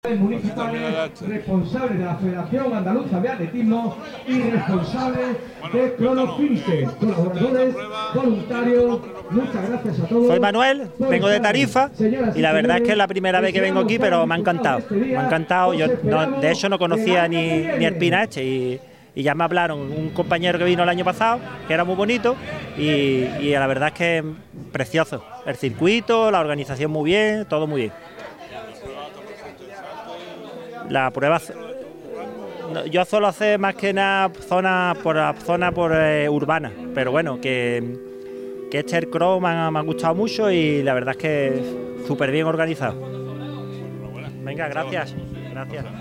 municipales, responsables de la Federación Andaluza de Atletismo y responsables de Cronofinite, colaboradores, voluntarios. Muchas gracias a todos. Soy Manuel, vengo de Tarifa y la verdad es que es la primera vez que vengo aquí, pero me ha encantado. Me ha encantado. Yo de hecho no conocía ni el Pina este y ya me hablaron un compañero que vino el año pasado, que era muy bonito y la verdad es que es precioso. El circuito, la organización muy bien, todo muy bien. La prueba, yo suelo hacer más que nada zona urbana, pero bueno, que este el cross me ha gustado mucho y la verdad es que súper bien organizado. Venga, gracias.